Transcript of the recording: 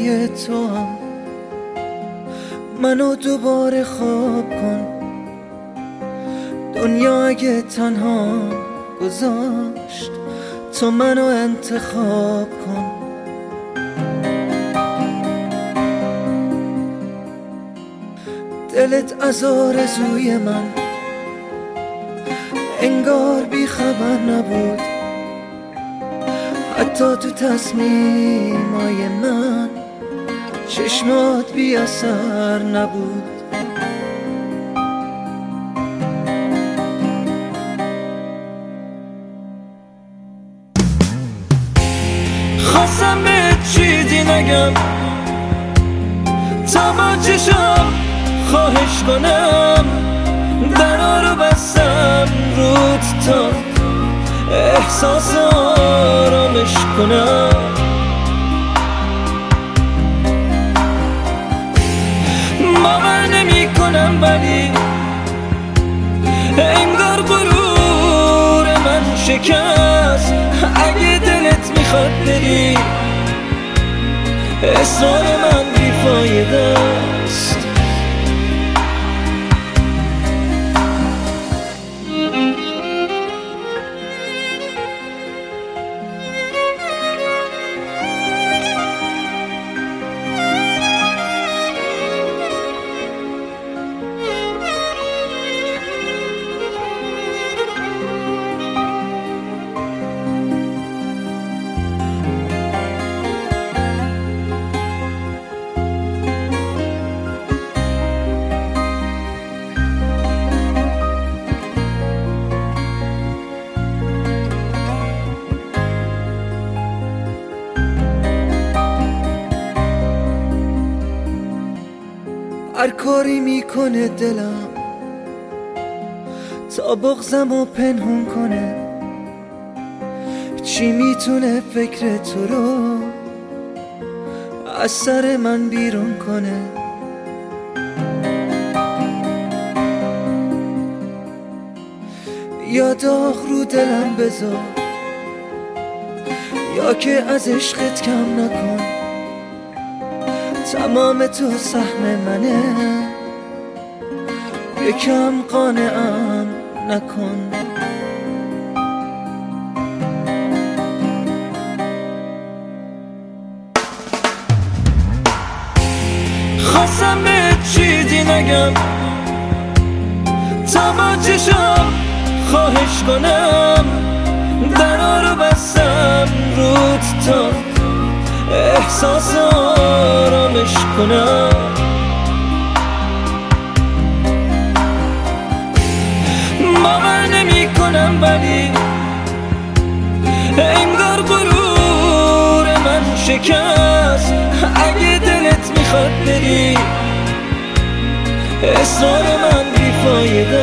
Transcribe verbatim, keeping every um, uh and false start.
دنیای تو هم منو دوباره خواب کن. دنیا اگه تنها گذاشت تو منو انتخاب کن. دلت از آرزوی من انگار بی خبر نبود، حتی تو تصمیمای من چشمات بی اثر نبود. خواستم به چیزی نگم تا با چشم خواهش کنم، درا رو بستم رود تا احساس آرامش کنم. باور نمی کنم ولی انگار غرور من شکست. اگه دلت میخواد بری اصرار من بیفایده است. هر کاری میکنه دلم تا بغضمو پنهون کنه، چی میتونه فکر تو رو از سر من بیرون کنه. یا داغ رو دلم بذار یا که از عشقت کم نکن. تمام تو سهم منه، یکم قانعم نکن. خواستم به چیزی نگم تا با چشم خواهش کنم، درا رو بستم رود تا احساس آرامش کنم. باور نمی کنم ولی انگار غرور من شکست. اگه دلت میخواد بری اصرار من بیفایده